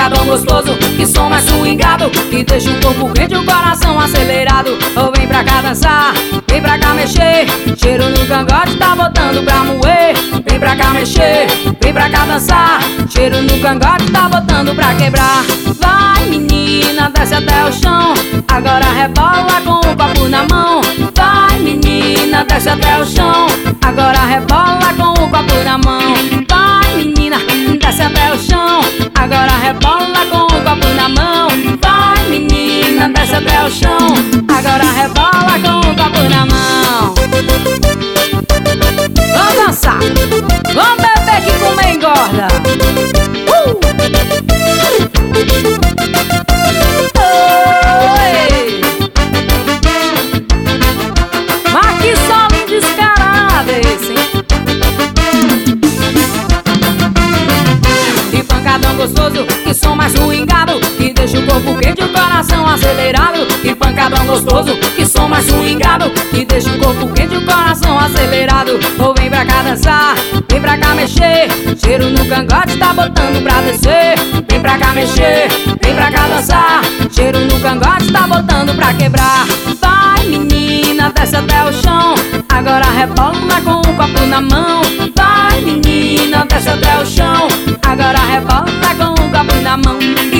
pancadão gostoso, que som mais swingado, que deixa o corpo quente e o coração acelerado. Ou vem pra cá dançar, vem pra cá mexer, cheiro no cangote tá botando pra moer. Vem pra cá mexer, vem pra cá dançar, cheiro no cangote tá botando pra quebrar. Vai menina, desce até o chão, agora rebola com o copo na mão. Vai menina, desce até o chão, agora rebola com o copo na mão. Vai menina, desce até o chão, agora rebola com o copo na mão. Vai menina, desce até o chão, agora rebola com o copo na mão. Vamos dançar, vamos beber que comer engorda. Oi! Mas que solinho descarado esse, hein? Que pancadão gostoso, que som mais swingado, que deixa o corpo quente e o coração acelerado. Que pancadão gostoso, que som mais swingado, que deixa o corpo quente e o coração acelerado. Ou vem pra cá dançar, vem pra cá mexer, cheiro no cangote tá botando pra descer. Vem pra cá mexer, vem pra cá dançar, cheiro no cangote tá botando pra quebrar. Vai menina, desce até o chão, agora rebola com o copo na mão. Vai menina, desce até o chão, agora rebola com o copo na mão.